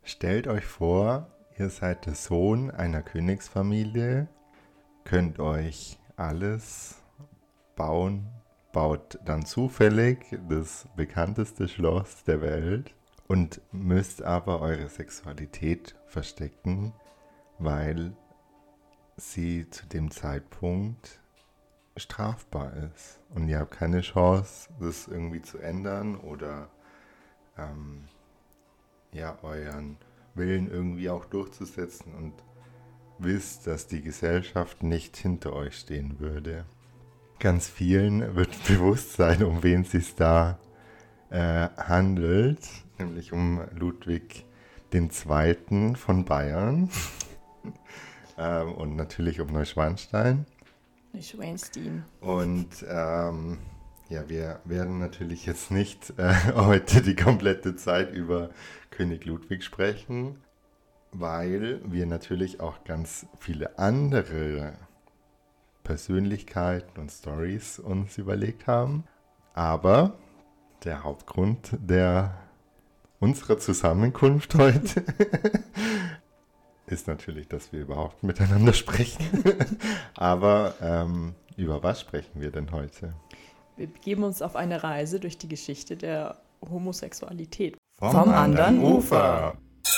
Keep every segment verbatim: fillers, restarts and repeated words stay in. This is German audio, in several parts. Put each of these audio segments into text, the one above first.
Stellt euch vor, ihr seid der Sohn einer Königsfamilie, könnt euch alles bauen, baut dann zufällig das bekannteste Schloss der Welt und müsst aber eure Sexualität verstecken, weil sie zu dem Zeitpunkt strafbar ist. Und ihr habt keine Chance, das irgendwie zu ändern oder ähm, ja, euren Willen irgendwie auch durchzusetzen und wisst, dass die Gesellschaft nicht hinter euch stehen würde. Ganz vielen wird bewusst sein, um wen es sich da äh, handelt, nämlich um Ludwig der Zweite. Von Bayern ähm, und natürlich um Neuschwanstein. Neuschwanstein. Und ähm, ja, wir werden natürlich jetzt nicht äh, heute die komplette Zeit über König Ludwig sprechen, weil wir natürlich auch ganz viele andere Persönlichkeiten und Stories uns überlegt haben. Aber der Hauptgrund der unserer Zusammenkunft heute ist natürlich, dass wir überhaupt miteinander sprechen. Aber ähm, über was sprechen wir denn heute? Wir begeben uns auf eine Reise durch die Geschichte der Homosexualität. Vom, Vom anderen Ufer.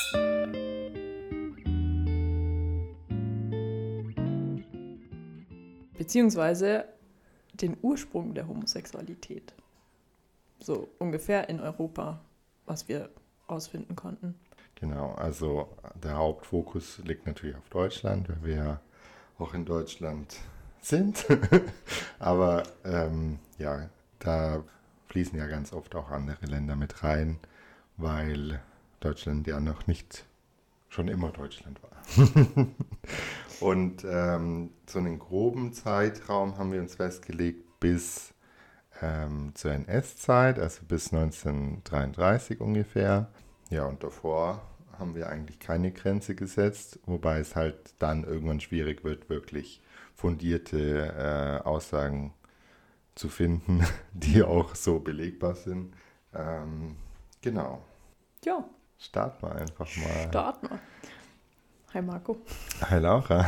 Beziehungsweise den Ursprung der Homosexualität. So ungefähr in Europa, was wir ausfinden konnten. Genau, also der Hauptfokus liegt natürlich auf Deutschland, weil wir ja auch in Deutschland sind. Aber ähm, ja, da fließen ja ganz oft auch andere Länder mit rein, weil Deutschland ja noch nicht schon immer Deutschland war. Und ähm, so einen groben Zeitraum haben wir uns festgelegt bis ähm, zur N S-Zeit, also bis neunzehnhundertdreiunddreißig ungefähr. Ja, und davor haben wir eigentlich keine Grenze gesetzt, wobei es halt dann irgendwann schwierig wird, wirklich fundierte äh, Aussagen zu finden, die auch so belegbar sind. Ähm, genau. Ja. Starten wir einfach mal. Starten wir. Hi Marco. Hi Laura.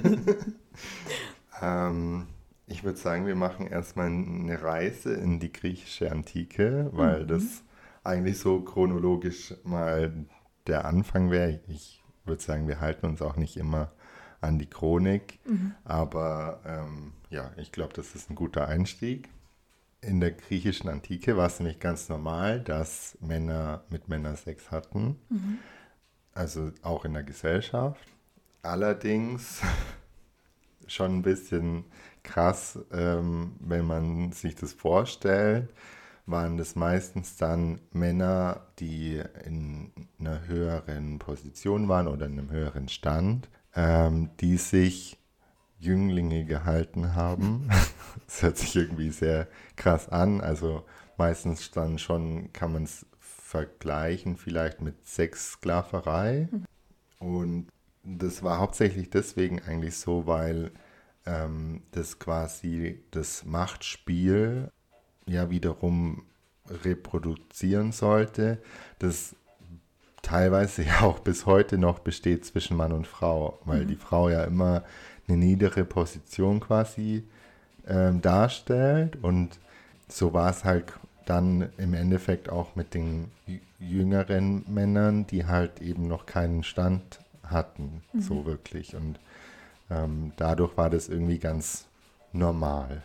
ähm, ich würde sagen, wir machen erstmal eine Reise in die griechische Antike, weil mhm. das eigentlich so chronologisch mal der Anfang wäre. Ich würde sagen, wir halten uns auch nicht immer an die Chronik, mhm. aber ähm, ja, ich glaube, das ist ein guter Einstieg. In der griechischen Antike war es nämlich ganz normal, dass Männer mit Männern Sex hatten, mhm. also auch in der Gesellschaft. Allerdings schon ein bisschen krass, ähm, wenn man sich das vorstellt, waren das meistens dann Männer, die in einer höheren Position waren oder in einem höheren Stand, ähm, die sich Jünglinge gehalten haben. Das hört sich irgendwie sehr krass an. Also meistens dann schon kann man es vergleichen vielleicht mit Sexsklaverei. Mhm. Und das war hauptsächlich deswegen eigentlich so, weil ähm, das quasi das Machtspiel ja wiederum reproduzieren sollte, das teilweise ja auch bis heute noch besteht zwischen Mann und Frau, weil mhm. die Frau ja immer eine niedere Position quasi ähm, darstellt und so war es halt dann im Endeffekt auch mit den jüngeren Männern, die halt eben noch keinen Stand hatten, mhm. so wirklich und ähm, dadurch war das irgendwie ganz normal.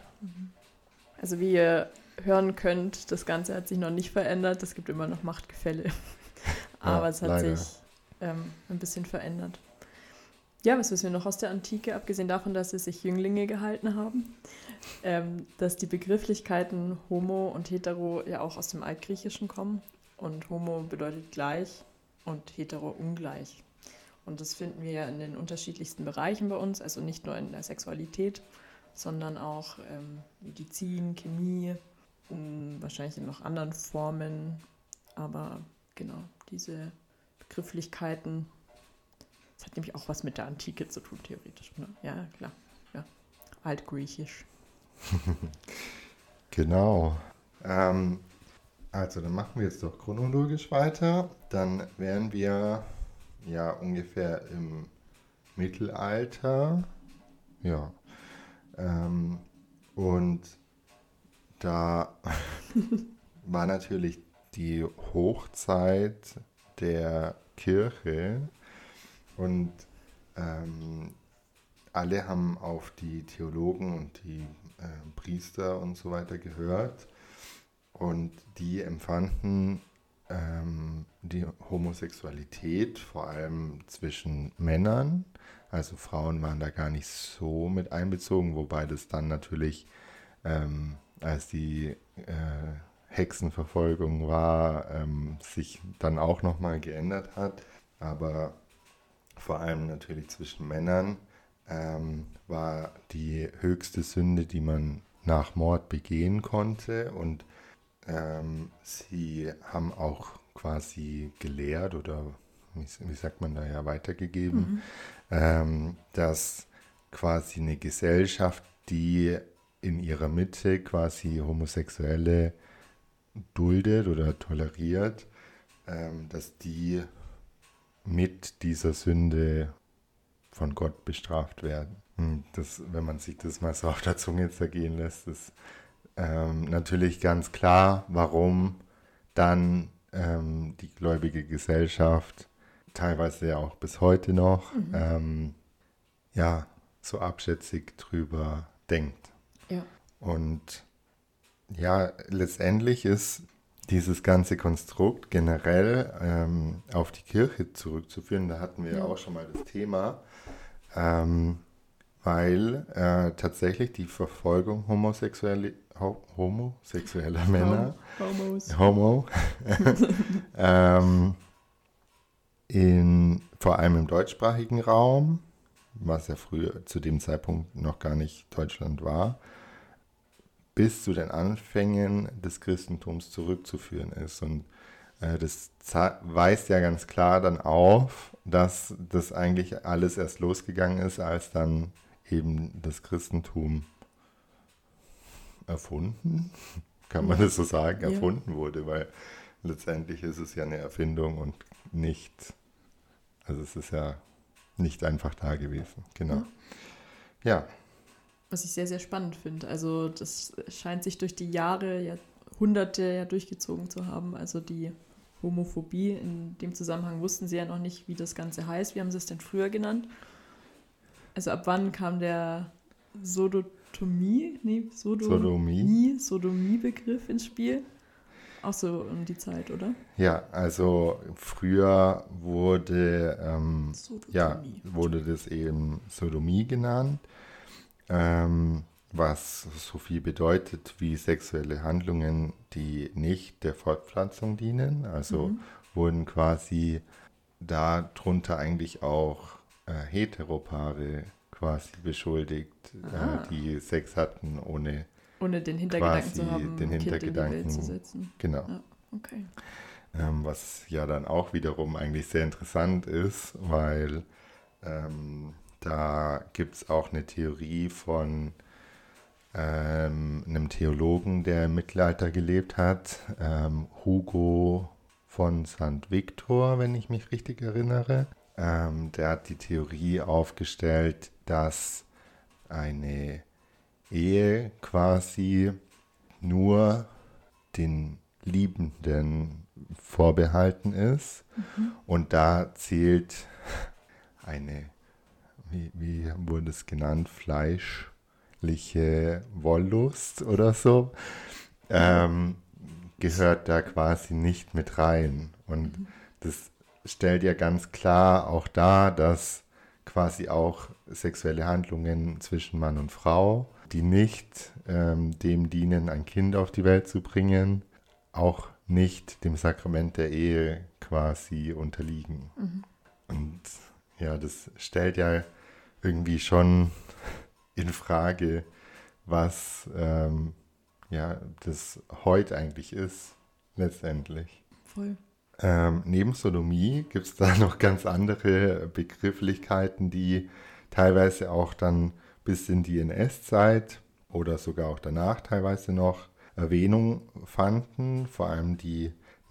Also wie ihr hören könnt, das Ganze hat sich noch nicht verändert, es gibt immer noch Machtgefälle, aber ja, es hat leider. sich ähm, ein bisschen verändert. Ja, was wissen wir noch aus der Antike, abgesehen davon, dass sie sich Jünglinge gehalten haben, ähm, dass die Begrifflichkeiten Homo und Hetero ja auch aus dem Altgriechischen kommen und Homo bedeutet gleich und Hetero ungleich. Und das finden wir ja in den unterschiedlichsten Bereichen bei uns, also nicht nur in der Sexualität, sondern auch ähm, Medizin, Chemie, um, wahrscheinlich in noch anderen Formen, aber genau, diese Begrifflichkeiten. Das hat nämlich auch was mit der Antike zu tun, theoretisch. Ne? Ja, klar. Ja. Altgriechisch. Genau. Ähm, also dann machen wir jetzt doch chronologisch weiter. Dann wären wir ja ungefähr im Mittelalter. Ja. Ähm, und da war natürlich die Hochzeit der Kirche und ähm, alle haben auf die Theologen und die äh, Priester und so weiter gehört und die empfanden ähm, die Homosexualität vor allem zwischen Männern, also Frauen waren da gar nicht so mit einbezogen, wobei das dann natürlich, ähm, als die äh, Hexenverfolgung war, ähm, sich dann auch nochmal geändert hat, aber vor allem natürlich zwischen Männern ähm, war die höchste Sünde, die man nach Mord begehen konnte. Und ähm, sie haben auch quasi gelehrt oder wie, wie sagt man da ja weitergegeben, Mhm. ähm, dass quasi eine Gesellschaft, die in ihrer Mitte quasi Homosexuelle duldet oder toleriert, ähm, dass die mit dieser Sünde von Gott bestraft werden. Und das, wenn man sich das mal so auf der Zunge zergehen lässt, ist ähm, natürlich ganz klar, warum dann ähm, die gläubige Gesellschaft teilweise ja auch bis heute noch Mhm. ähm, ja so abschätzig drüber denkt. Ja. Und ja, letztendlich ist dieses ganze Konstrukt generell ähm, auf die Kirche zurückzuführen. Da hatten wir ja Ja. auch schon mal das Thema, ähm, weil äh, tatsächlich die Verfolgung homosexuelle, ho homosexueller Männer, Homos. Homo, ähm, in, vor allem im deutschsprachigen Raum, was ja früher zu dem Zeitpunkt noch gar nicht Deutschland war, bis zu den Anfängen des Christentums zurückzuführen ist. Und äh, das weist ja ganz klar dann auf, dass das eigentlich alles erst losgegangen ist, als dann eben das Christentum erfunden, kann man Ja. das so sagen, Ja. erfunden wurde, weil letztendlich ist es ja eine Erfindung und nicht, also es ist ja nicht einfach da gewesen. Genau. Ja. Ja. Was ich sehr, sehr spannend finde. Also das scheint sich durch die Jahre, Jahrhunderte ja durchgezogen zu haben. Also die Homophobie, in dem Zusammenhang wussten sie ja noch nicht, wie das Ganze heißt. Wie haben sie es denn früher genannt? Also ab wann kam der Sodotomie, nee, Sodomie, Sodomie-Begriff ins Spiel? Auch so um die Zeit, oder? Ja, also früher wurde, ähm, ja, wurde das eben Sodomie genannt, ähm, was so viel bedeutet wie sexuelle Handlungen, die nicht der Fortpflanzung dienen. Also Mhm. wurden quasi darunter eigentlich auch äh, Heteropaare quasi beschuldigt, Ah. äh, die Sex hatten, ohne Ohne den Hintergedanken quasi zu haben, den ein Kind in die Welt Hintergedanken, zu setzen. genau. Ja, okay. Ähm, was ja dann auch wiederum eigentlich sehr interessant ist, weil ähm, da gibt es auch eine Theorie von ähm, einem Theologen, der im Mittelalter gelebt hat, ähm, Hugo von Sankt Victor, wenn ich mich richtig erinnere. Ähm, der hat die Theorie aufgestellt, dass eine Ehe quasi nur den Liebenden vorbehalten ist. Mhm. Und da zählt eine, wie, wie wurde es genannt, fleischliche Wollust oder so, ähm, gehört da quasi nicht mit rein. Und Mhm. das stellt ja ganz klar auch dar, dass quasi auch sexuelle Handlungen zwischen Mann und Frau, die nicht ähm, dem dienen, ein Kind auf die Welt zu bringen, auch nicht dem Sakrament der Ehe quasi unterliegen. Mhm. Und ja, das stellt ja irgendwie schon in Frage, was ähm, ja, das heute eigentlich ist, letztendlich. Voll. Ähm, neben Sodomie gibt es da noch ganz andere Begrifflichkeiten, die teilweise auch dann bis in die N S-Zeit oder sogar auch danach teilweise noch Erwähnung fanden. Vor allem die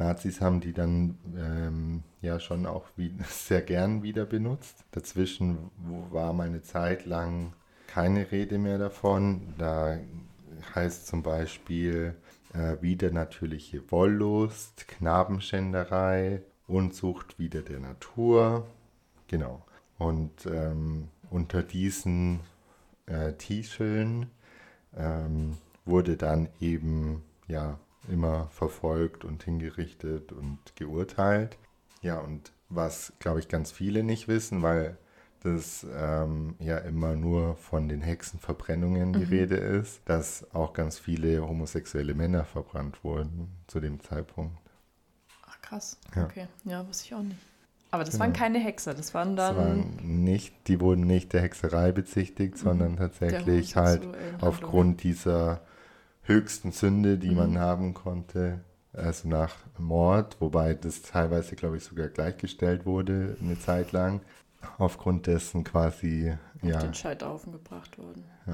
Nazis haben die dann ähm, ja schon auch wie, sehr gern wieder benutzt. Dazwischen war mal eine Zeit lang keine Rede mehr davon. Da heißt zum Beispiel äh, widernatürliche Wollust, Knabenschänderei, Unzucht wider der Natur. Genau. Und ähm, unter diesen äh, Titeln ähm, wurde dann eben ja immer verfolgt und hingerichtet und geurteilt. Ja, und was, glaube ich, ganz viele nicht wissen, weil das ähm, ja immer nur von den Hexenverbrennungen die Mhm. Rede ist, dass auch ganz viele homosexuelle Männer verbrannt wurden zu dem Zeitpunkt. Ach krass, Ja. okay. Ja, wusste ich auch nicht. Aber das Genau. waren keine Hexer, das waren Das dann waren nicht, die wurden nicht der Hexerei bezichtigt, sondern tatsächlich halt homosexuellen aufgrund dieser höchsten Sünde, die Mhm. man haben konnte, also nach Mord, wobei das teilweise, glaube ich, sogar gleichgestellt wurde eine Zeit lang, aufgrund dessen quasi, auf ja, den Scheiterhaufen gebracht worden. Ja.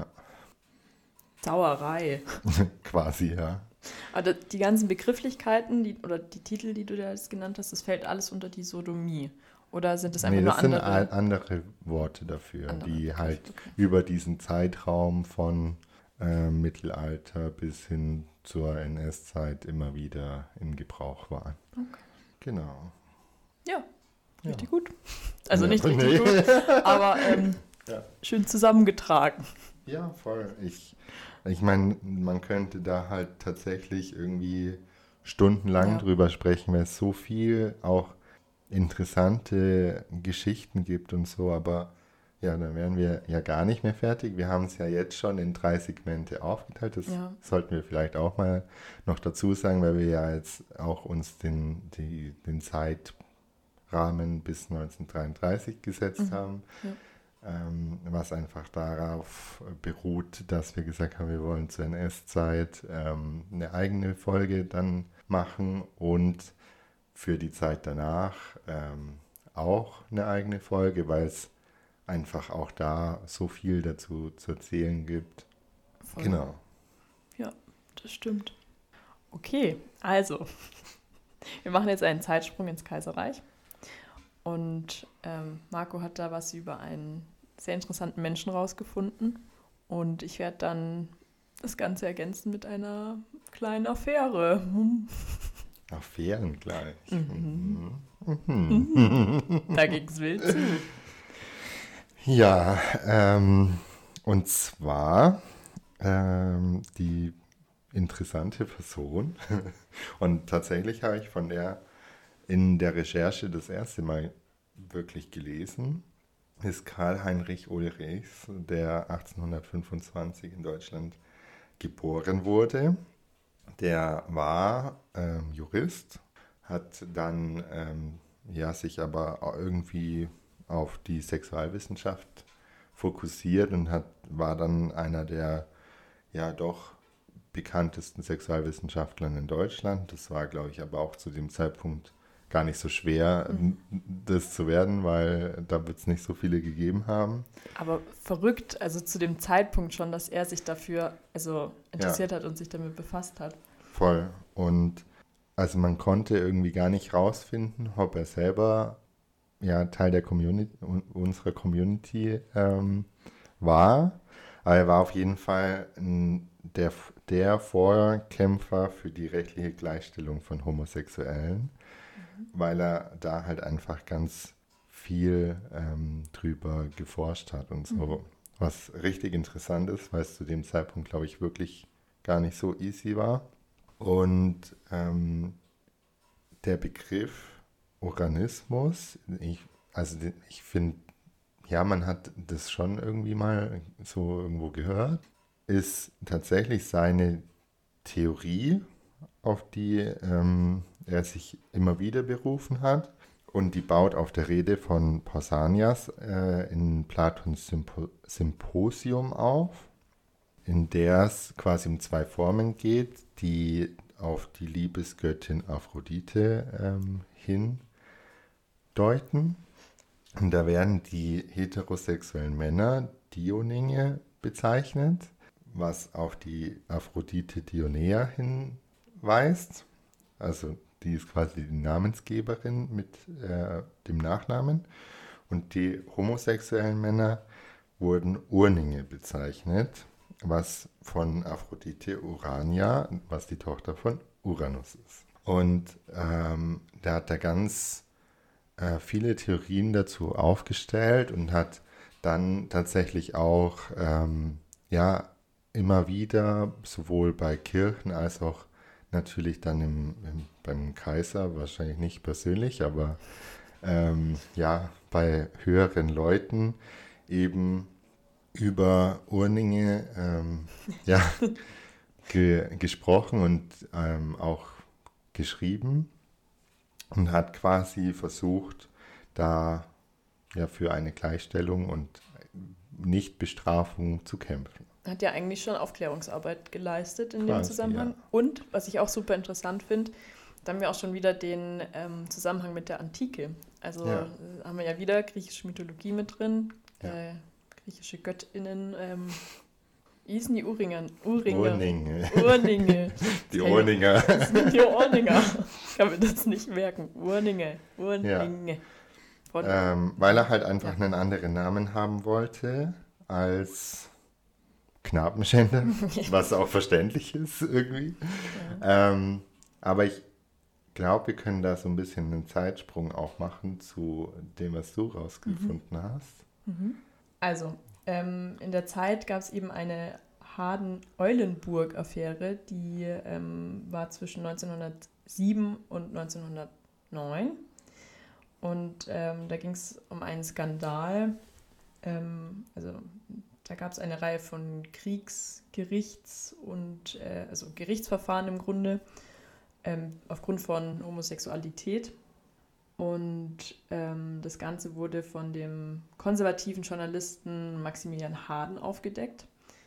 Sauerei. quasi, ja. Aber die ganzen Begrifflichkeiten die, oder die Titel, die du da jetzt genannt hast, das fällt alles unter die Sodomie. Oder sind das einfach Nee, nur das sind andere? a- andere Worte dafür, Andere die Begriffe, halt okay. über diesen Zeitraum von äh, Mittelalter bis hin zur N S-Zeit immer wieder in Gebrauch waren. Okay. Genau. Ja, Ja. richtig gut. Also Ja, nicht richtig nee. gut, aber ähm, Ja. schön zusammengetragen. Ja, voll. Ich, ich meine, man könnte da halt tatsächlich irgendwie stundenlang Ja. drüber sprechen, weil es so viel auch interessante Geschichten gibt und so, aber ja, dann wären wir ja gar nicht mehr fertig. Wir haben es ja jetzt schon in drei Segmente aufgeteilt. Das Ja. sollten wir vielleicht auch mal noch dazu sagen, weil wir ja jetzt auch uns den, die, den Zeitrahmen bis neunzehnhundertdreiunddreißig gesetzt Mhm. haben. Ja. Ähm, was einfach darauf beruht, dass wir gesagt haben, wir wollen zur N S-Zeit ähm, eine eigene Folge dann machen und für die Zeit danach ähm, auch eine eigene Folge, weil es einfach auch da so viel dazu zu erzählen gibt. Voll. Genau. Das stimmt. Okay, also, wir machen jetzt einen Zeitsprung ins Kaiserreich. Und ähm, Marco hat da was über einen sehr interessanten Menschen rausgefunden. Und ich werde dann das Ganze ergänzen mit einer kleinen Affäre. Hm. Affären gleich. Mhm. Mhm. Da ging's wild zu. Ja, ähm, und zwar ähm, die interessante Person, und tatsächlich habe ich von der in der Recherche das erste Mal wirklich gelesen, ist Karl Heinrich Ulrichs, der achtzehnhundertfünfundzwanzig in Deutschland geboren wurde. Der war ähm, Jurist, hat dann ähm, ja, sich aber irgendwie auf die Sexualwissenschaft fokussiert und hat, war dann einer der ja doch bekanntesten Sexualwissenschaftler in Deutschland. Das war, glaube ich, aber auch zu dem Zeitpunkt gar nicht so schwer, Mhm. das zu werden, weil da wird es nicht so viele gegeben haben. Aber verrückt, also zu dem Zeitpunkt schon, dass er sich dafür also interessiert hat und sich damit befasst hat. Voll. Und also man konnte irgendwie gar nicht rausfinden, ob er selber ja Teil der Community, unserer Community ähm, war. Aber er war auf jeden Fall ein, der, der Vorkämpfer für die rechtliche Gleichstellung von Homosexuellen, weil er da halt einfach ganz viel ähm, drüber geforscht hat und so. Mhm. Was richtig interessant ist, weil es zu dem Zeitpunkt, glaube ich, wirklich gar nicht so easy war. Und ähm, der Begriff Organismus, ich, also den- ich finde, ja, man hat das schon irgendwie mal so irgendwo gehört, ist tatsächlich seine Theorie, auf die ähm, er sich immer wieder berufen hat. Und die baut auf der Rede von Pausanias äh, in Platons Sympo Symposium auf, in der es quasi um zwei Formen geht, die auf die Liebesgöttin Aphrodite ähm, hindeuten. Und da werden die heterosexuellen Männer Dionige bezeichnet, was auf die Aphrodite Dionea hinweist. Also die ist quasi die Namensgeberin mit äh, dem Nachnamen. Und die homosexuellen Männer wurden Urninge bezeichnet, was von Aphrodite Urania, was die Tochter von Uranus ist. Und ähm, da hat er ganz äh, viele Theorien dazu aufgestellt und hat dann tatsächlich auch ähm, ja, immer wieder, sowohl bei Kirchen als auch natürlich dann im, im, beim Kaiser, wahrscheinlich nicht persönlich, aber ähm, ja, bei höheren Leuten eben über Urninge ähm, ja, ge, gesprochen und ähm, auch geschrieben und hat quasi versucht, da ja für eine Gleichstellung und Nichtbestrafung zu kämpfen. Hat ja eigentlich schon Aufklärungsarbeit geleistet in Quasi, dem Zusammenhang. ja. Und, was ich auch super interessant finde, da haben wir auch schon wieder den ähm, Zusammenhang mit der Antike. Also Ja. äh, haben wir ja wieder griechische Mythologie mit drin, Ja. äh, griechische Göttinnen. Ähm, wie hießen die Uringer? Uringer. Urninge. Urninge. Die Urninger. Das sind die Urninger. Ich kann mir das nicht merken. Urninge. Urninge. Von, Ähm, weil er halt einfach Ja. einen anderen Namen haben wollte als Knabenschänder, was auch verständlich ist irgendwie. ja. Ähm, aber ich glaube, wir können da so ein bisschen einen Zeitsprung auch machen zu dem, was du rausgefunden hast. Also, ähm, in der Zeit gab es eben eine Harden-Eulenburg-Affäre, die ähm, war zwischen neunzehnhundertsieben und neunzehnhundertneun. Und ähm, da ging es um einen Skandal. Ähm, also da gab es eine Reihe von Kriegsgerichts- und äh, also Gerichtsverfahren im Grunde ähm, aufgrund von Homosexualität. Und ähm, das Ganze wurde von dem konservativen Journalisten Maximilian Harden aufgedeckt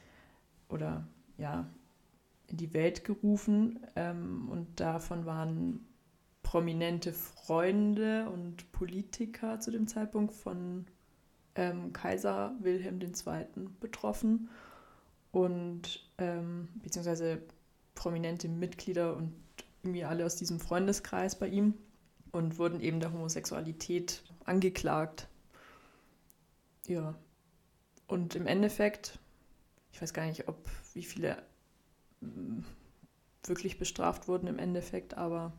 oder ja in die Welt gerufen. Ähm, und davon waren prominente Freunde und Politiker zu dem Zeitpunkt von ähm, Kaiser Wilhelm der Zweite betroffen und ähm, beziehungsweise prominente Mitglieder und irgendwie alle aus diesem Freundeskreis bei ihm und wurden eben der Homosexualität angeklagt. Ja. Und im Endeffekt, ich weiß gar nicht, ob wie viele ähm, wirklich bestraft wurden im Endeffekt, aber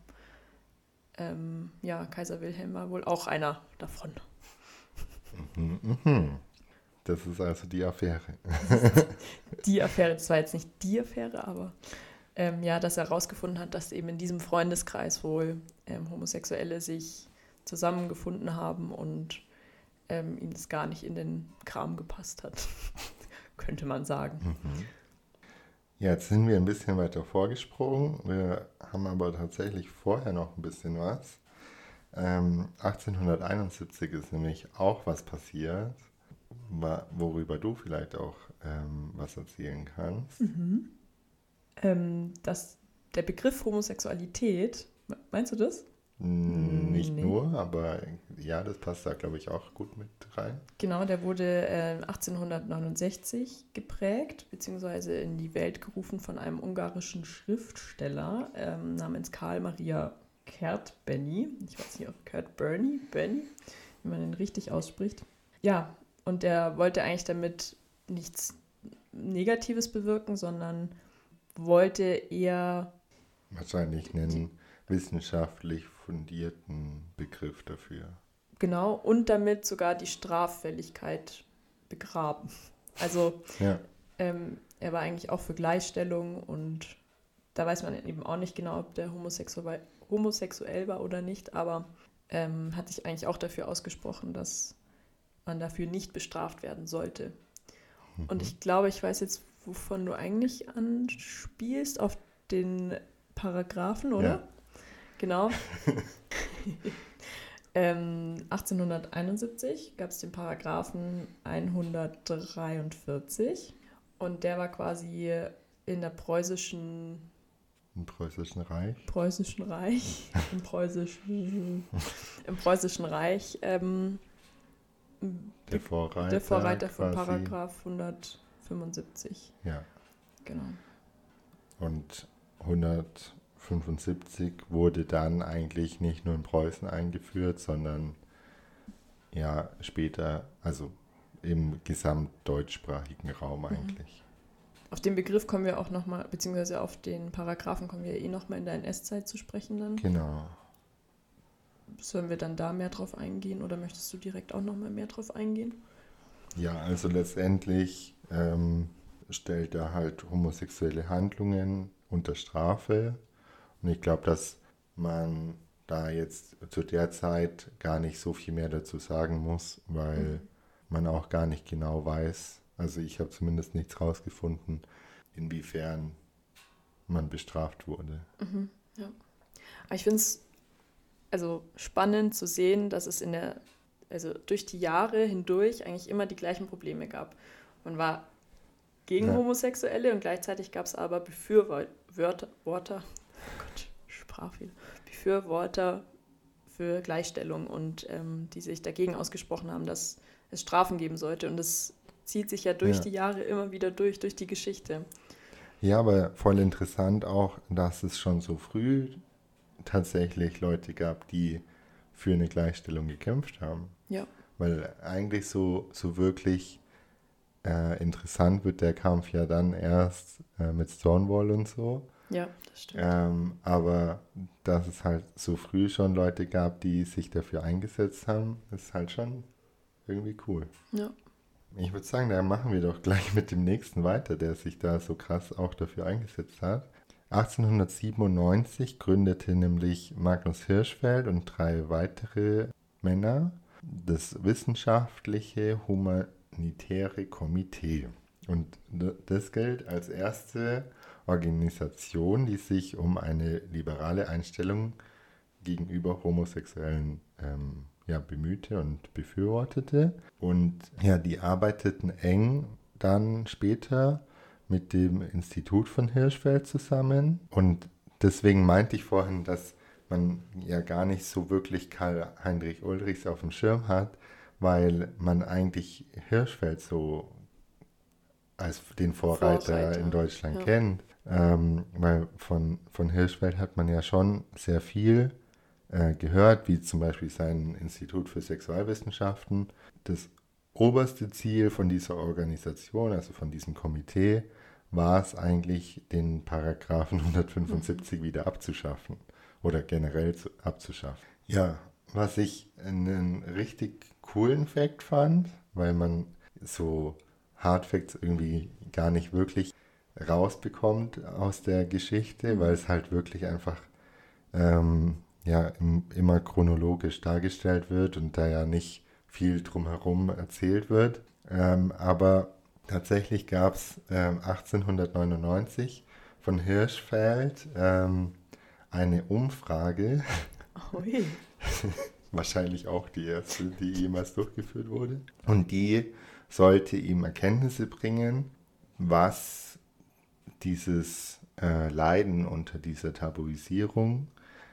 ähm, ja, Kaiser Wilhelm war wohl auch einer davon. Mhm, mhm. Das ist also die Affäre. Die Affäre, das war jetzt nicht die Affäre, aber ähm, ja, dass er herausgefunden hat, dass eben in diesem Freundeskreis wohl ähm, Homosexuelle sich zusammengefunden haben und ähm, ihm das gar nicht in den Kram gepasst hat, könnte man sagen. Mhm. Ja, jetzt sind wir ein bisschen weiter vorgesprungen. Wir haben aber tatsächlich vorher noch ein bisschen was. Ähm, achtzehnhunderteinundsiebzig ist nämlich auch was passiert, worüber du vielleicht auch ähm, was erzählen kannst. Mhm. Ähm, dass der Begriff Homosexualität, meinst du das? Nicht Nee. nur, aber ja, das passt da, glaube ich, auch gut mit rein. Genau, der wurde äh, achtzehnhundertneunundsechzig geprägt, beziehungsweise in die Welt gerufen von einem ungarischen Schriftsteller ähm, namens Karl Maria Kertbeny. Ich weiß nicht, ob Kertbeny, Benny, wie man den richtig ausspricht. Ja, und der wollte eigentlich damit nichts Negatives bewirken, sondern wollte eher Wahrscheinlich einen wissenschaftlich fundierten Begriff dafür. genau und damit sogar die Straffälligkeit begraben. Also Ja. ähm, er war eigentlich auch für Gleichstellung und da weiß man eben auch nicht genau, ob der homosexuell, homosexuell war oder nicht, aber ähm, hat sich eigentlich auch dafür ausgesprochen, dass man dafür nicht bestraft werden sollte. Mhm. Und ich glaube, ich weiß jetzt, wovon du eigentlich anspielst, auf den Paragraphen, oder? Ja. Genau. ähm, achtzehnhunderteinundsiebzig gab es den Paragraphen hundertdreiundvierzig und der war quasi in der preußischen Im Preußischen Reich. Preußischen Reich, im preußischen, im preußischen Reich ähm, Der Vorreiter. der Vorreiter von quasi. Paragraph hundertfünfundsiebzig. Ja. Genau. Und fünfundsiebzig wurde dann eigentlich nicht nur in Preußen eingeführt, sondern ja später, also im gesamtdeutschsprachigen Raum eigentlich. Auf den Begriff kommen wir auch nochmal, beziehungsweise auf den Paragraphen kommen wir eh nochmal in der N S-Zeit zu sprechen dann. Genau. Sollen wir dann da mehr drauf eingehen oder möchtest du direkt auch nochmal mehr drauf eingehen? Ja, also letztendlich ähm, stellt er halt homosexuelle Handlungen unter Strafe. Und ich glaube, dass man da jetzt zu der Zeit gar nicht so viel mehr dazu sagen muss, weil mhm. man auch gar nicht genau weiß, also ich habe zumindest nichts rausgefunden, inwiefern man bestraft wurde. Mhm, ja. Aber ich finde es also spannend zu sehen, dass es in der, also durch die Jahre hindurch eigentlich immer die gleichen Probleme gab. Man war gegen ja. Homosexuelle und gleichzeitig gab es aber Befürworter, Worte, oh Gott, Sprachfehler, Befürworter für Gleichstellung und ähm, die sich dagegen ausgesprochen haben, dass es Strafen geben sollte. Und das zieht sich ja durch ja. die Jahre immer wieder durch, durch die Geschichte. Ja, aber voll interessant auch, dass es schon so früh tatsächlich Leute gab, die für eine Gleichstellung gekämpft haben. Ja. Weil eigentlich so, so wirklich äh, interessant wird der Kampf ja dann erst äh, mit Stonewall und so. Ja, das stimmt. Ähm, aber dass es halt so früh schon Leute gab, die sich dafür eingesetzt haben, ist halt schon irgendwie cool. Ja. Ich würde sagen, da machen wir doch gleich mit dem nächsten weiter, der sich da so krass auch dafür eingesetzt hat. achtzehnhundertsiebenundneunzig gründete nämlich Magnus Hirschfeld und drei weitere Männer das Wissenschaftliche Humanitäre Komitee. Und das gilt als erste Organisation, die sich um eine liberale Einstellung gegenüber Homosexuellen ähm, ja, bemühte und befürwortete. Und ja, die arbeiteten eng dann später mit dem Institut von Hirschfeld zusammen. Und deswegen meinte ich vorhin, dass man ja gar nicht so wirklich Karl-Heinrich Ulrichs auf dem Schirm hat, weil man eigentlich Hirschfeld so als den Vorreiter, Vorreiter. in Deutschland ja. kennt. Ähm, weil von, von Hirschfeld hat man ja schon sehr viel äh, gehört, wie zum Beispiel sein Institut für Sexualwissenschaften. Das oberste Ziel von dieser Organisation, also von diesem Komitee, war es eigentlich, den Paragraphen hundertfünfundsiebzig mhm. wieder abzuschaffen oder generell zu, abzuschaffen. Ja, was ich einen richtig coolen Fact fand, weil man so Hardfacts irgendwie gar nicht wirklich rausbekommt aus der Geschichte, mhm. weil es halt wirklich einfach ähm, ja, im, immer chronologisch dargestellt wird und da ja nicht viel drumherum erzählt wird. Ähm, aber tatsächlich gab es ähm, achtzehnhundertneunundneunzig von Hirschfeld ähm, eine Umfrage, Ui. wahrscheinlich auch die erste, die jemals durchgeführt wurde. Und die sollte ihm Erkenntnisse bringen, was dieses äh, Leiden unter dieser Tabuisierung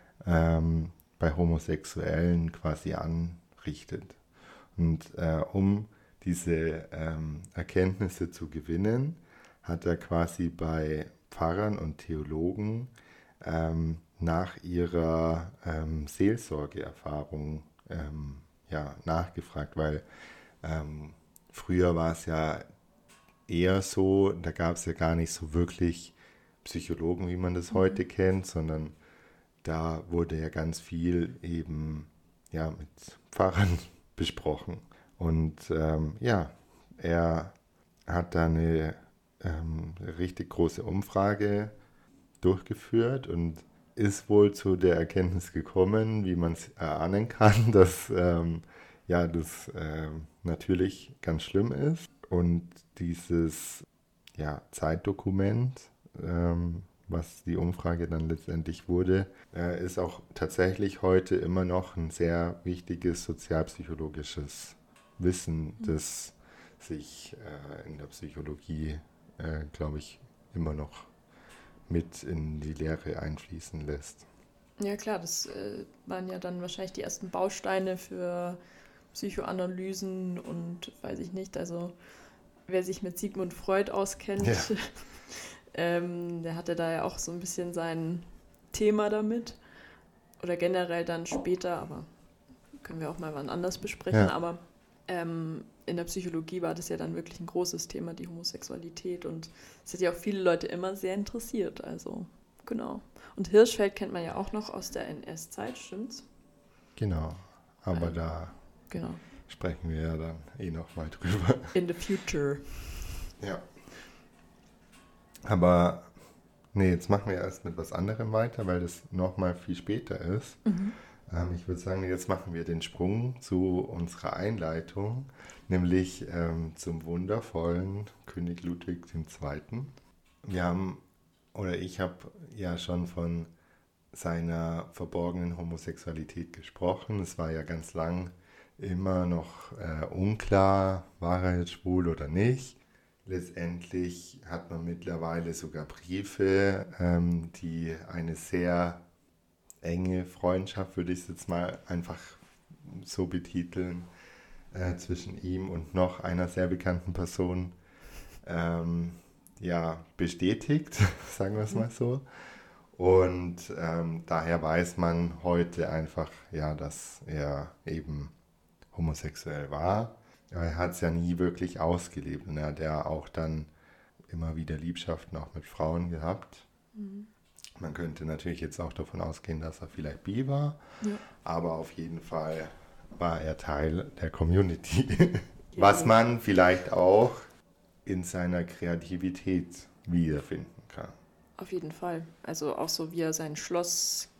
ähm, bei Homosexuellen quasi anrichtet. Und äh, um diese ähm, Erkenntnisse zu gewinnen, hat er quasi bei Pfarrern und Theologen ähm, nach ihrer ähm, Seelsorgeerfahrung ähm, ja, nachgefragt, weil ähm, früher war es ja eher so, da gab es ja gar nicht so wirklich Psychologen, wie man das mhm. heute kennt, sondern da wurde ja ganz viel eben ja, mit Pfarrern besprochen. Und ähm, ja, er hat da eine ähm, richtig große Umfrage durchgeführt und ist wohl zu der Erkenntnis gekommen, wie man es erahnen kann, dass ähm, ja, das ähm, natürlich ganz schlimm ist. Und dieses ja, Zeitdokument, ähm, was die Umfrage dann letztendlich wurde, äh, ist auch tatsächlich heute immer noch ein sehr wichtiges sozialpsychologisches Wissen, das sich äh, in der Psychologie, äh, glaube ich, immer noch mit in die Lehre einfließen lässt. Ja klar, das äh, waren ja dann wahrscheinlich die ersten Bausteine für Psychoanalysen und weiß ich nicht, also wer sich mit Sigmund Freud auskennt, ja. ähm, der hatte da ja auch so ein bisschen seinen, Thema damit. Oder generell dann später, aber können wir auch mal wann anders besprechen. Ja. Aber ähm, in der Psychologie war das ja dann wirklich ein großes Thema, die Homosexualität. Und es hat ja auch viele Leute immer sehr interessiert. Also, genau. Und Hirschfeld kennt man ja auch noch aus der N S-Zeit, stimmt's? Genau, aber Ähm, da genau. sprechen wir ja dann eh noch mal drüber. In the future. Ja. Aber nee, jetzt machen wir erst mit was anderem weiter, weil das noch mal viel später ist. Mhm. Ähm, ich würde sagen, jetzt machen wir den Sprung zu unserer Einleitung, nämlich ähm, zum wundervollen König Ludwig der Zweite. Wir haben, oder ich habe ja schon von seiner verborgenen Homosexualität gesprochen. Es war ja ganz lang immer noch äh, unklar, war er jetzt schwul oder nicht. Letztendlich hat man mittlerweile sogar Briefe, ähm, die eine sehr enge Freundschaft, würde ich es jetzt mal einfach so betiteln, äh, zwischen ihm und noch einer sehr bekannten Person ähm, ja, bestätigt, sagen wir es mal so. Und ähm, daher weiß man heute einfach, ja, dass er eben homosexuell war. Aber er hat es ja nie wirklich ausgelebt und er hat ja auch dann immer wieder Liebschaften auch mit Frauen gehabt. Mhm. Man könnte natürlich jetzt auch davon ausgehen, dass er vielleicht bi war, Ja. aber auf jeden Fall war er Teil der Community, was man vielleicht auch in seiner Kreativität wiederfinden kann. Auf jeden Fall. Also auch so, wie er sein Schloss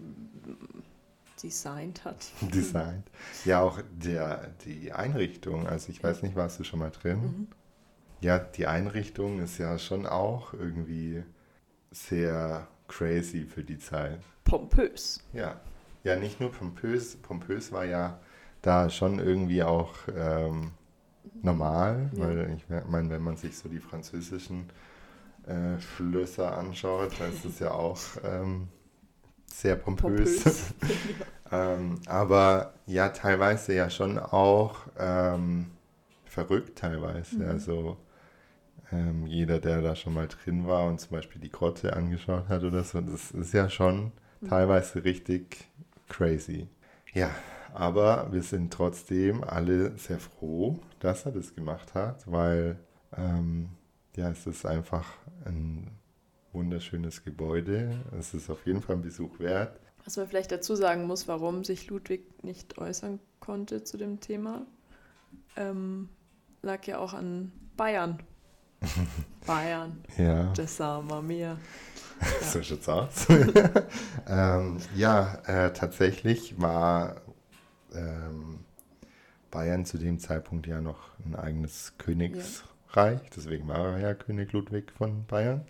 designt hat. Designt. Ja, auch der, die Einrichtung, also ich weiß nicht, warst du schon mal drin? Mhm. Ja, die Einrichtung ist ja schon auch irgendwie sehr crazy für die Zeit. Pompös. Ja, ja, nicht nur pompös, pompös war ja da schon irgendwie auch ähm, normal, Ja. weil ich meine, wenn man sich so die französischen äh, Schlösser anschaut, da ist es ja auch ähm, sehr pompös. Pompös. ähm, aber ja, teilweise ja schon auch ähm, verrückt teilweise. Mhm. Also ähm, jeder, der da schon mal drin war und zum Beispiel die Grotte angeschaut hat oder so, das ist ja schon Mhm. teilweise richtig crazy. Ja, aber wir sind trotzdem alle sehr froh, dass er das gemacht hat, weil ähm, ja, es ist einfach ein wunderschönes Gebäude. Es ist auf jeden Fall ein Besuch wert. Was man vielleicht dazu sagen muss, warum sich Ludwig nicht äußern konnte zu dem Thema, ähm, lag ja auch an Bayern. Bayern, Ja, das sagen wir mir. so schaut's aus. ähm, ja, äh, tatsächlich war ähm, Bayern zu dem Zeitpunkt ja noch ein eigenes Königsreich. Deswegen war er ja König Ludwig von Bayern.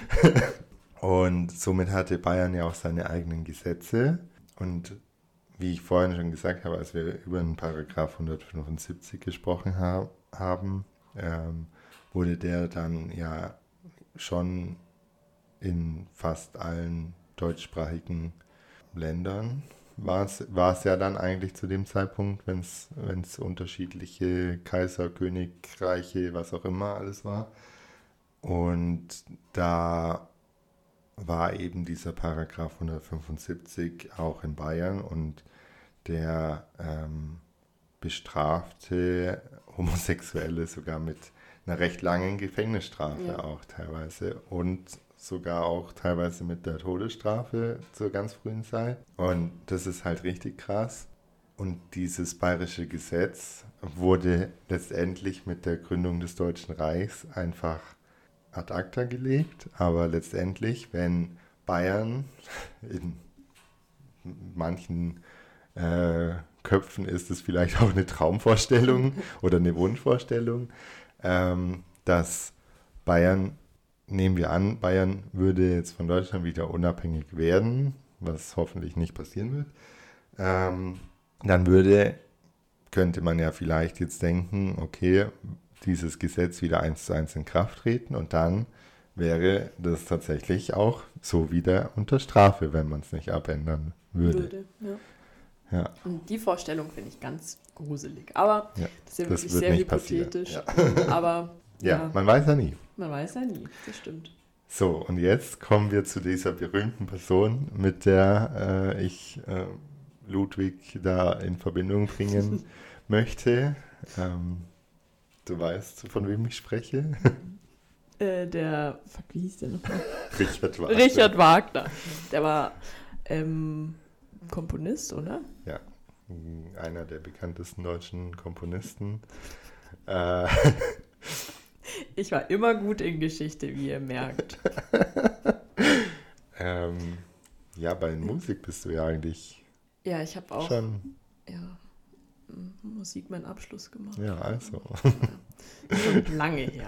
Und somit hatte Bayern ja auch seine eigenen Gesetze. Und wie ich vorhin schon gesagt habe, als wir über den Paragraph hundertfünfundsiebzig gesprochen ha- haben, ähm, wurde der dann ja schon in fast allen deutschsprachigen Ländern, war es ja dann eigentlich zu dem Zeitpunkt, wenn es unterschiedliche Kaiser, Königreiche, was auch immer alles war. Und da war eben dieser Paragraph hundertfünfundsiebzig auch in Bayern und der ähm, bestrafte Homosexuelle sogar mit einer recht langen Gefängnisstrafe Ja. auch teilweise und sogar auch teilweise mit der Todesstrafe zur ganz frühen Zeit. Und das ist halt richtig krass. Und dieses bayerische Gesetz wurde letztendlich mit der Gründung des Deutschen Reichs einfach ad acta gelegt. Aber letztendlich, wenn Bayern in manchen äh, Köpfen ist es vielleicht auch eine Traumvorstellung oder eine Wunschvorstellung, ähm, dass Bayern, nehmen wir an, Bayern würde jetzt von Deutschland wieder unabhängig werden, was hoffentlich nicht passieren wird, ähm, dann würde, könnte man ja vielleicht jetzt denken, okay, dieses Gesetz wieder eins zu eins in Kraft treten und dann wäre das tatsächlich auch so wieder unter Strafe, wenn man es nicht abändern würde. Würde, ja. Ja. Und die Vorstellung finde ich ganz gruselig. Aber Ja, das ist ja das wirklich wird sehr nicht hypothetisch. passieren, Aber Ja, ja, man weiß ja nie. man weiß ja nie, das stimmt. So, und jetzt kommen wir zu dieser berühmten Person, mit der äh, ich äh, Ludwig da in Verbindung bringen möchte. Ähm, du weißt, von wem ich spreche? Äh, der, fuck, wie hieß der nochmal? Richard Wagner. Richard Wagner. Der war ähm, Komponist, oder? Ja, einer der bekanntesten deutschen Komponisten. Äh, Ich war immer gut in Geschichte, wie ihr merkt. ähm, ja, bei Musik bist du ja eigentlich Ja, ich habe auch schon. ja, m- Musik meinen Abschluss gemacht. Ja, also. Schon lange her.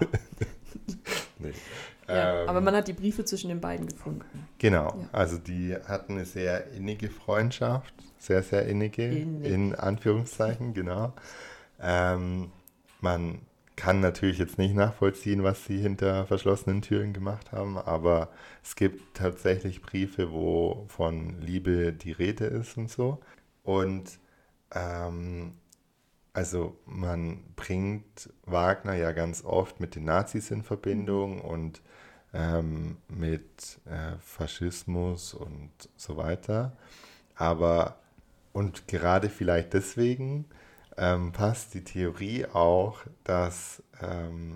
Nee. Ja, Ähm, aber man hat die Briefe zwischen den beiden gefunden. Genau, Ja. also die hatten eine sehr innige Freundschaft, sehr, sehr innige, Innig. in Anführungszeichen, genau. Ähm, man kann natürlich jetzt nicht nachvollziehen, was sie hinter verschlossenen Türen gemacht haben, aber es gibt tatsächlich Briefe, wo von Liebe die Rede ist und so. Und ähm, also man bringt Wagner ja ganz oft mit den Nazis in Verbindung und ähm, mit äh, Faschismus und so weiter. Aber, und gerade vielleicht deswegen, ähm, passt die Theorie auch, dass ähm,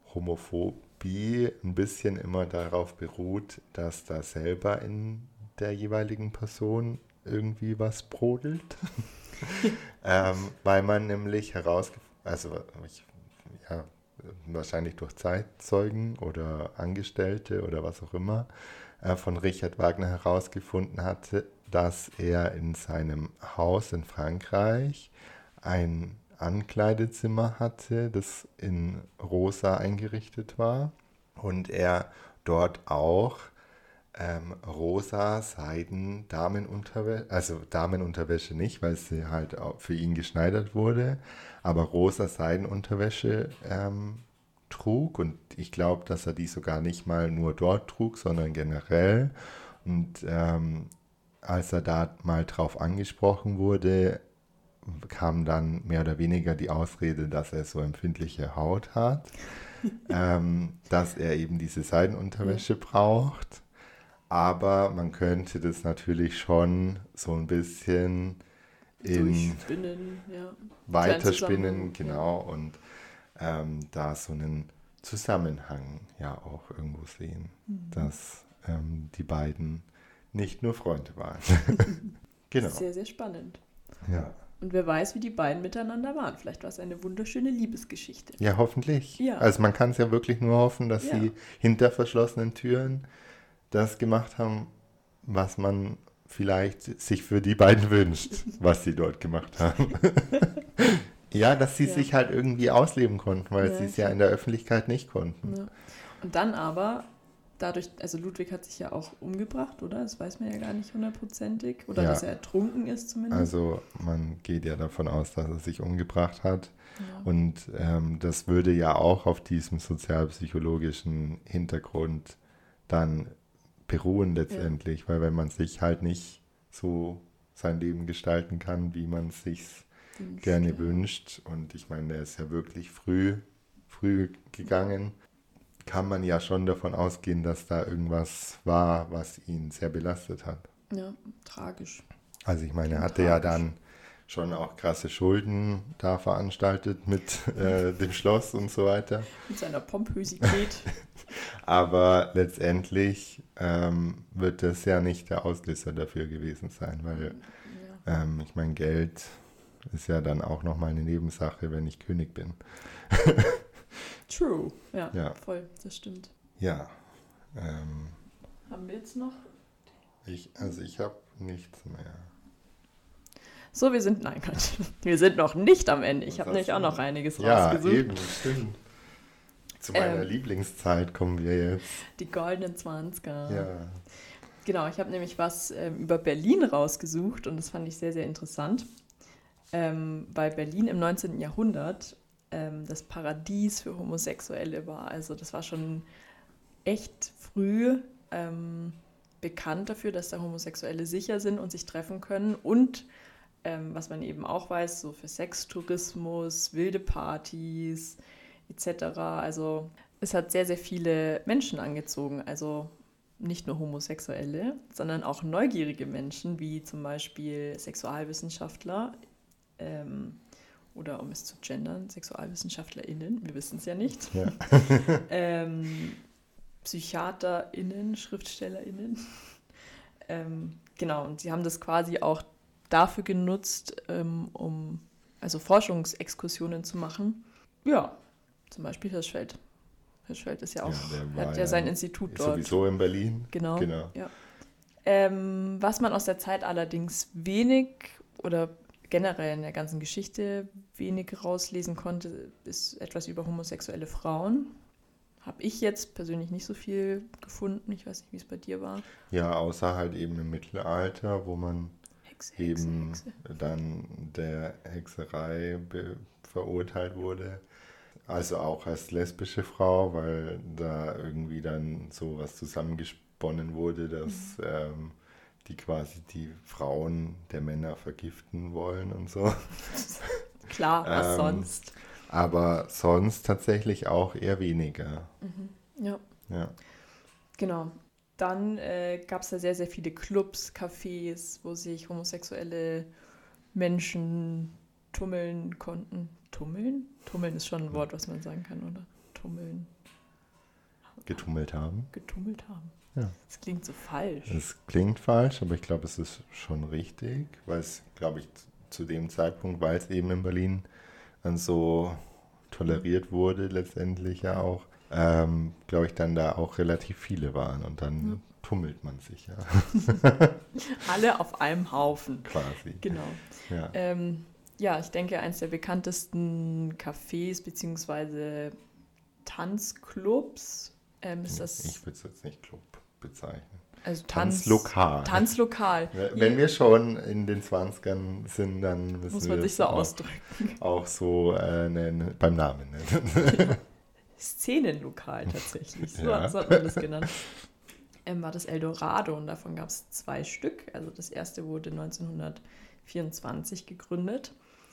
Homophobie ein bisschen immer darauf beruht, dass da selber in der jeweiligen Person irgendwie was brodelt. ähm, weil man nämlich herausgefunden, also ich, ja, wahrscheinlich durch Zeitzeugen oder Angestellte oder was auch immer, äh, von Richard Wagner herausgefunden hatte, dass er in seinem Haus in Frankreich ein Ankleidezimmer hatte, das in rosa eingerichtet war und er dort auch ähm, rosa Seiden Damenunterwäsche, also Damenunterwäsche nicht, weil sie halt auch für ihn geschneidert wurde, aber rosa Seidenunterwäsche ähm, trug und ich glaube, dass er die sogar nicht mal nur dort trug, sondern generell. Und ähm, als er da mal drauf angesprochen wurde, kam dann mehr oder weniger die Ausrede, dass er so empfindliche Haut hat, ähm, dass er eben diese Seidenunterwäsche braucht. Aber man könnte das natürlich schon so ein bisschen in Durchspinnen, ja. weiterspinnen, Zusammenhang, genau, und ähm, da so einen Zusammenhang ja auch irgendwo sehen, Mhm. dass ähm, die beiden nicht nur Freunde waren. Genau. Sehr, sehr spannend. Ja. Und wer weiß, wie die beiden miteinander waren. Vielleicht war es eine wunderschöne Liebesgeschichte. Ja, hoffentlich. Ja. Also man kann es ja wirklich nur hoffen, dass Ja. sie hinter verschlossenen Türen das gemacht haben, was man vielleicht sich für die beiden wünscht, was sie dort gemacht haben. Ja, dass sie Ja. sich halt irgendwie ausleben konnten, weil Ja, sie es ja klar. in der Öffentlichkeit nicht konnten. Ja. Und dann aber, dadurch, also Ludwig hat sich ja auch umgebracht, oder? Das weiß man ja gar nicht hundertprozentig. Oder Ja. dass er ertrunken ist zumindest. Also man geht ja davon aus, dass er sich umgebracht hat. Ja. Und ähm, das würde ja auch auf diesem sozialpsychologischen Hintergrund dann beruhen letztendlich, weil wenn man sich halt nicht so sein Leben gestalten kann, wie man es sich Wünscht, gerne ja. wünscht, und ich meine, der ist ja wirklich früh, früh gegangen, kann man ja schon davon ausgehen, dass da irgendwas war, was ihn sehr belastet hat. Ja, tragisch. Also ich meine, er Klingt hatte ja tragisch. dann schon auch krasse Schulden da veranstaltet mit äh, dem Schloss und so weiter. Mit seiner Pompösität. Aber letztendlich ähm, wird das ja nicht der Auslöser dafür gewesen sein, weil ja. ähm, ich meine, Geld ist ja dann auch nochmal eine Nebensache, wenn ich König bin. True. Ja, Ja. voll, das stimmt. Ja, ähm, Haben wir jetzt noch? ich, also ich habe nichts mehr. So, wir sind, nein, Gott, wir sind noch nicht am Ende. Ich Was habe hast nämlich du auch noch noch? einiges Ja, rausgesucht. eben, stimmt. Zu meiner Ähm. Lieblingszeit kommen wir jetzt. Die goldenen Zwanziger. Ja. Genau, ich habe nämlich was ähm, über Berlin rausgesucht und das fand ich sehr, sehr interessant, ähm, weil Berlin im neunzehnten Jahrhundert ähm, das Paradies für Homosexuelle war. Also das war schon echt früh ähm, bekannt dafür, dass da Homosexuelle sicher sind und sich treffen können und ähm, was man eben auch weiß, so für Sextourismus, wilde Partys et cetera. Also es hat sehr, sehr viele Menschen angezogen. Also nicht nur Homosexuelle, sondern auch neugierige Menschen, wie zum Beispiel Sexualwissenschaftler ähm, oder um es zu gendern, SexualwissenschaftlerInnen, wir wissen es ja nicht. Ja. ähm, PsychiaterInnen, SchriftstellerInnen. ähm, genau, und sie haben das quasi auch dafür genutzt, ähm, um also Forschungsexkursionen zu machen. Ja, zum Beispiel Hirschfeld. Hirschfeld ist ja auch, ja, hat ja, ja sein Institut dort. Sowieso in Berlin. Genau. genau. Ja. Ähm, was man aus der Zeit allerdings wenig oder generell in der ganzen Geschichte wenig rauslesen konnte, ist etwas über homosexuelle Frauen. Habe ich jetzt persönlich nicht so viel gefunden. Ich weiß nicht, wie es bei dir war. Ja, außer halt eben im Mittelalter, wo man Hexe, Hexe, eben Hexe. dann der Hexerei be- verurteilt wurde. Also auch als lesbische Frau, weil da irgendwie dann so was zusammengesponnen wurde, dass mhm. ähm, die quasi die Frauen der Männer vergiften wollen und so. Klar, was ähm, sonst? Aber sonst tatsächlich auch eher weniger. Mhm. Ja. Ja. Genau. Dann äh, gab es da sehr, sehr viele Clubs, Cafés, wo sich homosexuelle Menschen tummeln konnten. Tummeln? Tummeln ist schon ein Wort, was man sagen kann, oder? Tummeln. Getummelt haben. Getummelt haben. Ja. Das klingt so falsch. Es klingt falsch, aber ich glaube, es ist schon richtig, weil es, glaube ich, zu dem Zeitpunkt, weil es eben in Berlin dann so toleriert wurde, letztendlich ja auch, ähm, glaube ich, dann da auch relativ viele waren und dann ja. tummelt man sich, ja. Alle auf einem Haufen. Quasi. Genau. Ja, ähm, ja ich denke, eines der bekanntesten Cafés bzw. Tanzclubs ähm, ist das... Ich würde es jetzt nicht Club bezeichnen. Also Tanz, Tanzlokal. Tanzlokal. Wenn wir schon in den zwanzigern sind, dann müssen muss man wir sich so auch, ausdrücken. Auch so äh, nennen, beim Namen nennen. Szenenlokal tatsächlich, so, Ja. so hat man das genannt. Ähm, war das Eldorado und davon gab es zwei Stück. Also das erste wurde neunzehnhundertvierundzwanzig gegründet,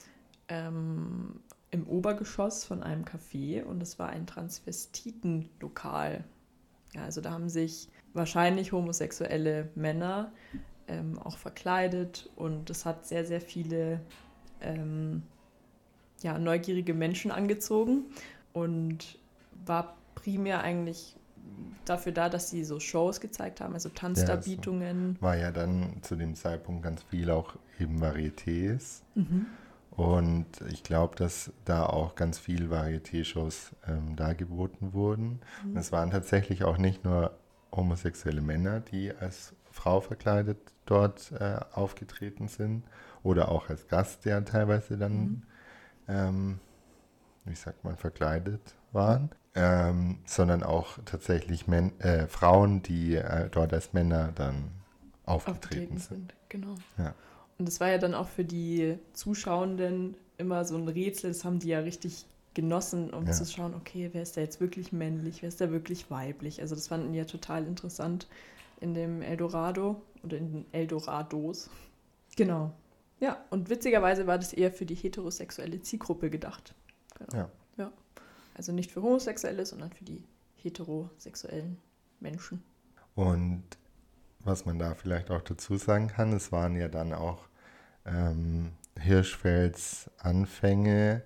ähm, im Obergeschoss von einem Café und es war ein Transvestitenlokal. Ja, also da haben sich wahrscheinlich homosexuelle Männer ähm, auch verkleidet und es hat sehr, sehr viele ähm, ja, neugierige Menschen angezogen und war primär eigentlich dafür da, dass sie so Shows gezeigt haben, also Tanzdarbietungen. Ja, war ja dann zu dem Zeitpunkt ganz viel auch eben Varietés. Mhm. Und ich glaube, dass da auch ganz viel Varieté-Shows ähm, dargeboten wurden. Mhm. Und es waren tatsächlich auch nicht nur homosexuelle Männer, die als Frau verkleidet dort äh, aufgetreten sind oder auch als Gast, der teilweise dann, mhm. ähm, wie sagt man, verkleidet waren, ähm, sondern auch tatsächlich Men- äh, Frauen, die äh, dort als Männer dann aufgetreten, aufgetreten sind. sind. Genau. Ja. Und das war ja dann auch für die Zuschauenden immer so ein Rätsel, das haben die ja richtig genossen, um ja. zu schauen, okay, wer ist da jetzt wirklich männlich, wer ist da wirklich weiblich. Also das fanden die ja total interessant in dem Eldorado oder in den Eldorados. Genau. Ja, und witzigerweise war das eher für die heterosexuelle Zielgruppe gedacht. Genau. Ja. ja. Also nicht für Homosexuelle, sondern für die heterosexuellen Menschen. Und was man da vielleicht auch dazu sagen kann, es waren ja dann auch ähm, Hirschfelds Anfänge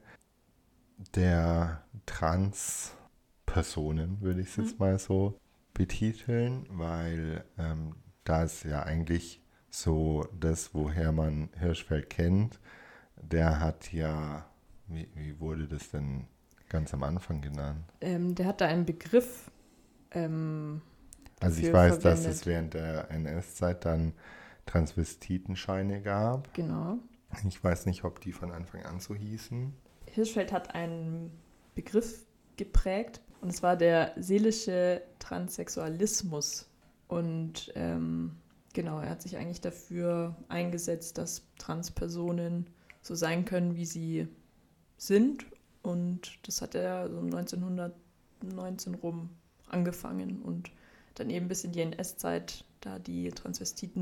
der Trans-Personen, würde ich es jetzt mhm. mal so betiteln, weil ähm, da ist ja eigentlich so das, woher man Hirschfeld kennt, der hat ja, wie, wie wurde das denn ganz am Anfang genannt? Ähm, der hat da einen Begriff ähm, Also ich weiß, verwendet. Dass es während der N S-Zeit dann Transvestitenscheine gab. Genau. Ich weiß nicht, ob die von Anfang an so hießen. Hirschfeld hat einen Begriff geprägt und es war der seelische Transsexualismus. Und ähm, genau, er hat sich eigentlich dafür eingesetzt, dass Transpersonen so sein können, wie sie sind. Und das hat er so neunzehnhundertneunzehn rum angefangen und dann eben bis in die N S-Zeit da die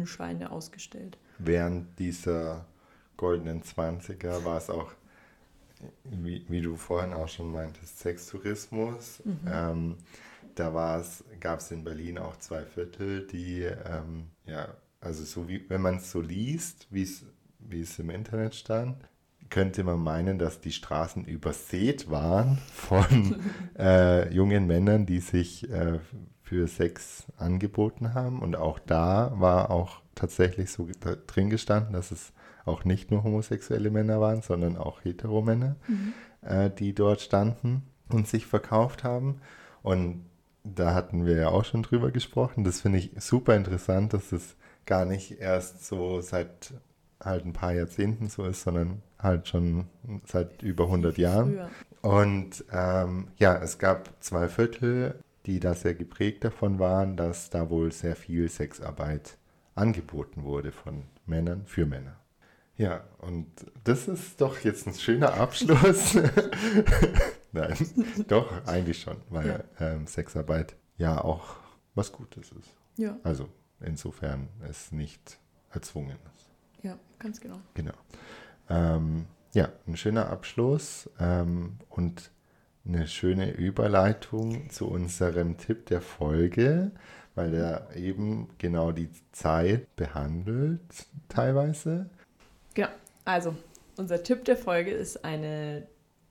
Transvestitenscheine ausgestellt. Während dieser goldenen Zwanziger war es auch wie, wie du vorhin auch schon meintest, Sextourismus. Mhm. Ähm, da gab es in Berlin auch zwei Viertel, die, ähm, ja, also so wie, wenn man es so liest, wie es im Internet stand, könnte man meinen, dass die Straßen übersät waren von äh, jungen Männern, die sich äh, für Sex angeboten haben. Und auch da war auch tatsächlich so drin gestanden, dass es auch nicht nur homosexuelle Männer waren, sondern auch Heteromänner, Mhm. äh, die dort standen und sich verkauft haben. Und da hatten wir ja auch schon drüber gesprochen. Das finde ich super interessant, dass es gar nicht erst so seit halt ein paar Jahrzehnten so ist, sondern halt schon seit über hundert Jahren. Früher. Und ähm, ja, es gab zwei Viertel, die da sehr geprägt davon waren, dass da wohl sehr viel Sexarbeit angeboten wurde von Männern für Männer. Ja, und das ist doch jetzt ein schöner Abschluss. Nein, doch, eigentlich schon, weil Ja. ähm, Sexarbeit ja auch was Gutes ist. Ja, Also insofern es nicht erzwungen ist. ja, ganz genau. Genau. Ähm, ja, ein schöner Abschluss ähm, und eine schöne Überleitung zu unserem Tipp der Folge, weil der eben genau die Zeit behandelt, teilweise. Genau. Also, unser Tipp der Folge ist eine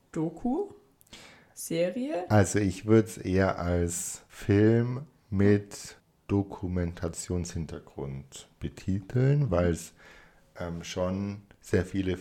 Doku-Serie. Also ich würde es eher als Film mit Dokumentationshintergrund betiteln, weil es ähm, schon sehr viele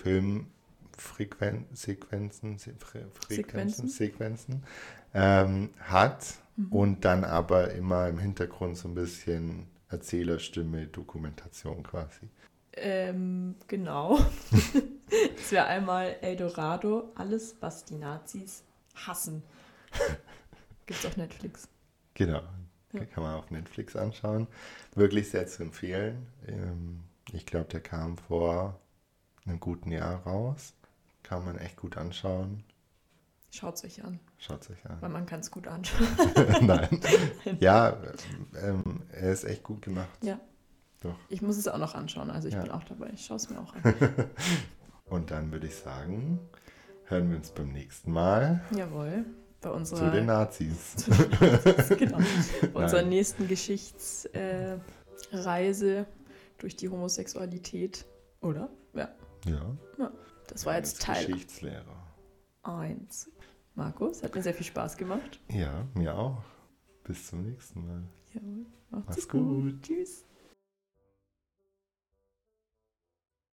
Filmsequenzen Se Sequenzen, Sequenzen ähm, hat mhm. und dann aber immer im Hintergrund so ein bisschen Erzählerstimme, Dokumentation quasi. Ähm, genau. Es wäre einmal Eldorado, alles, was die Nazis hassen. Gibt's auf Netflix. Genau, ja. Kann man auf Netflix anschauen. Wirklich sehr zu empfehlen. Ich glaube, der kam vor einem guten Jahr raus. Kann man echt gut anschauen. Schaut es euch an. Schaut es euch an. Weil man kann es gut anschauen. Nein. Ja, ähm, er ist echt gut gemacht. Ja. Doch. Ich muss es auch noch anschauen, also ich ja. bin auch dabei. Ich schaue es mir auch an. Und dann würde ich sagen, hören wir uns beim nächsten Mal. Jawohl. Bei unserer, zu den Nazis. Zu den Nazis, genau. Bei unserer nächsten Geschichtsreise äh, durch die Homosexualität. Oder? Ja. Ja. ja. Das war ja, jetzt Teil Geschichtslehrer. eins. Markus, hat mir sehr viel Spaß gemacht. Ja, mir auch. Bis zum nächsten Mal. Jawohl. Macht's, Macht's gut. gut. Tschüss.